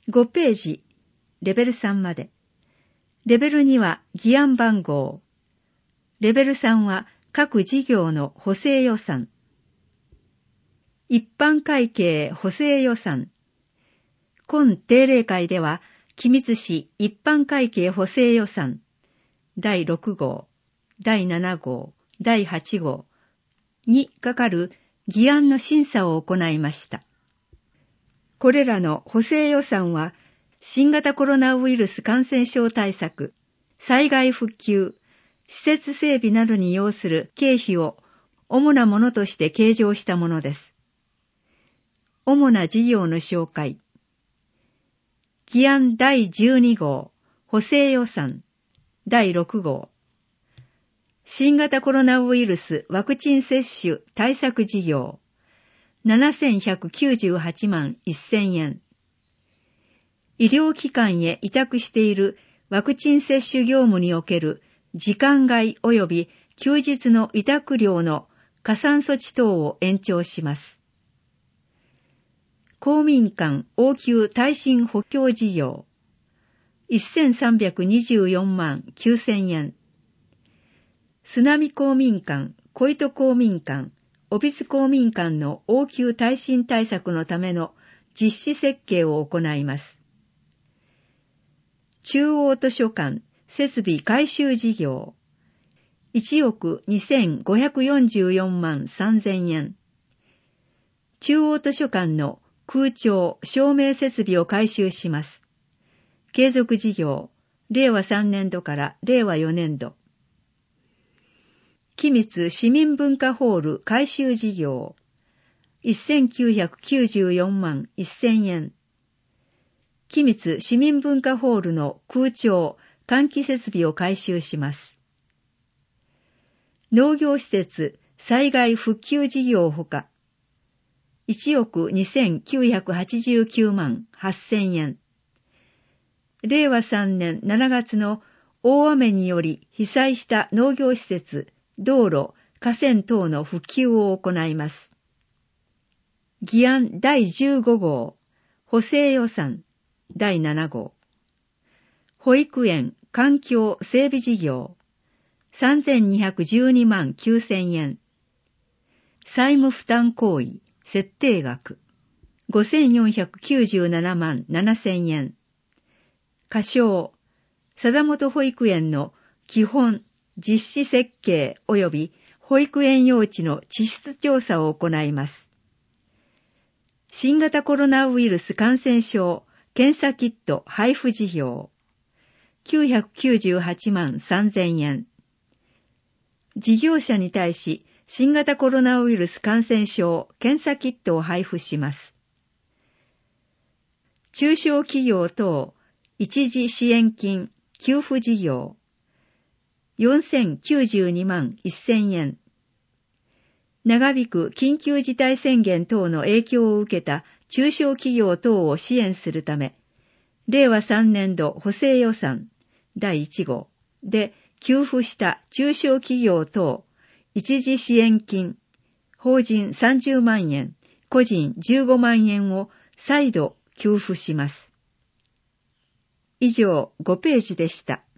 5ページ、レベル3まで。レベル2は議案番号。レベル3は各事業の補正予算。一般会計補正予算。今定例会では、君津市一般会計補正予算、第6号、第7号、第8号にかかる議案の審査を行いました。これらの補正予算は、新型コロナウイルス感染症対策、災害復旧、施設整備などに要する経費を主なものとして計上したものです。主な事業の紹介。議案第12号、補正予算、第6号。新型コロナウイルスワクチン接種対策事業、7198万1000円。医療機関へ委託しているワクチン接種業務における時間外及び休日の委託料の加算措置等を延長します。公民館応急耐震補強事業、1324万9000円。須波公民館、小糸公民館、小櫃公民館の応急耐震対策のための実施設計を行います。中央図書館設備改修事業、1億2544万3000円。中央図書館の空調・照明設備を改修します。継続事業、令和3年度から令和4年度。君津市民文化ホール改修事業、1994万1000円。君津市民文化ホールの空調・換気設備を改修します。農業施設災害復旧事業ほか、1億2989万8000円。令和3年7月の大雨により被災した農業施設、道路、河川等の復旧を行います。議案第15号、補正予算、第7号。保育園環境整備事業、3212万9000円。債務負担行為、設定額、5497万7000円。仮称、貞本保育園の基本、実施設計及び保育園用地の地質調査を行います。新型コロナウイルス感染症検査キット配布事業、998万3000円。事業者に対し、新型コロナウイルス感染症検査キットを配布します。中小企業等一時支援金給付事業、4092万1000円。長引く緊急事態宣言等の影響を受けた中小企業等を支援するため、令和3年度補正予算第1号で給付した中小企業等一時支援金、法人30万円、個人15万円を再度給付します。以上5ページでした。